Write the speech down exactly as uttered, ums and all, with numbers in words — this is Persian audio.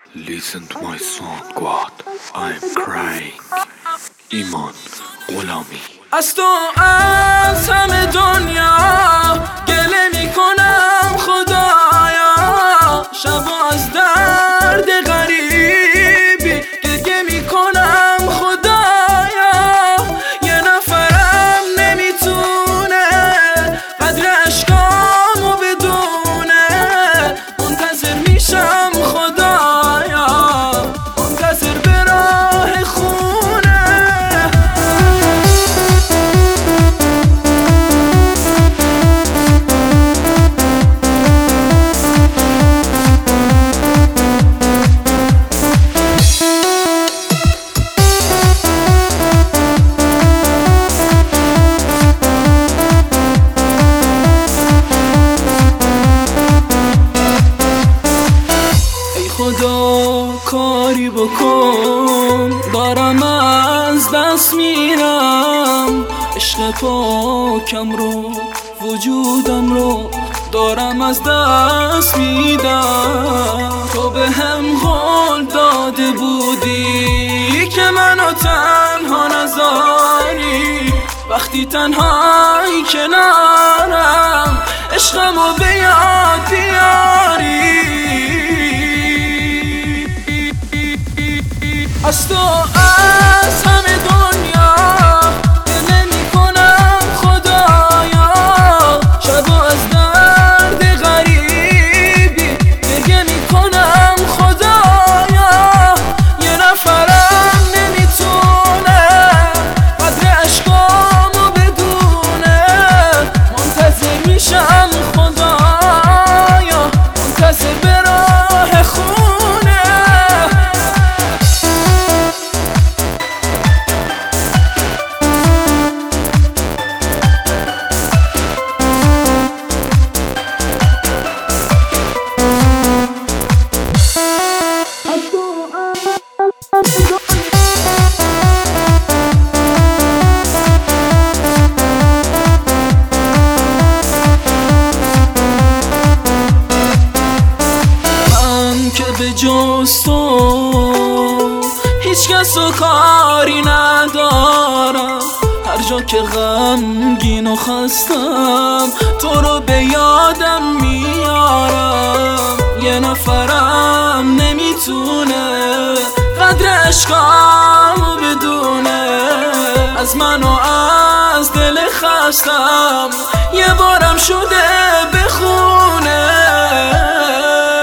Listen to my song God I'm crying. ایمان غلامی. از تو از همه دنیا گله میکنم خدایا، شبا از درد غریبی گریه میکنم خدایا. یه نفرم نمیتونه قدر عشقامو بدونه، منتظر میشم خدایا، منتظر به راه خونه. خدا کاری بکن، دارم از دست میرم عشق پاکم رو، وجودم رو دارم از دست میدم. تو به هم قول داده بودی که منو تنها نذاری، وقتی تنهایی کنارم عشقمو به یاد بیاری. از تو از همه دنیا گله میکنم خدایا، شبا از درد غریبی گریه میکنم خدایا. یه نفرم نمیتونه قدر عشقامو بدونه، منتظر میشم خدایا، منتظر به راه خونه. به جز تو هیچ کس و کاری ندارم، هر جا که غمگین و خستم تو رو به یادم میارم. یه نفرم نمیتونه قدر عشقامو بدونه، از من و از دل خستم یه بارم شده بخونه.